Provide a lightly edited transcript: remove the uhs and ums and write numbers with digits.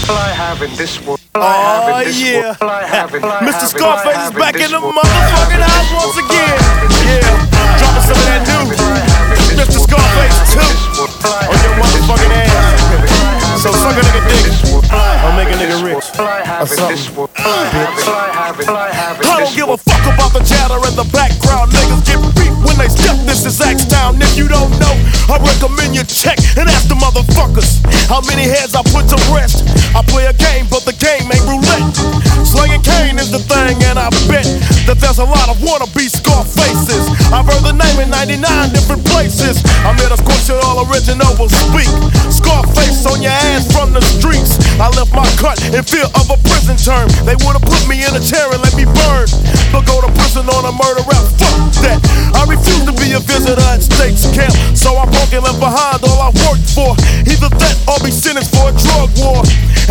Oh yeah, Mr. Scarface is back in the motherfucking house once again. Yeah, dropping some of that new Mr. Scarface 2 on your motherfucking ass. So suck a nigga dick, I'll make a nigga rich or something. I don't give a fuck about the chatter in the background. Niggas get beat when they step. This is X-Town. If you don't know, I recommend you check and ask the motherfuckers how many heads I put to rest. I play a game, but the game ain't roulette. Slanging cane is the thing, and I bet that there's a lot of wannabe Scarfaces. I've heard the name in 99 different places. I'm here to squash it all, original will speak. Scarface on your ass from the streets. I left my cut in fear of a prison term. They would've put me in a chair and let me burn, but go to prison on a murder rap. Fuck that. I refuse to be a visitor at State's Camp, so I broke and left behind all I worked for. Either that or be sentenced for a drug war.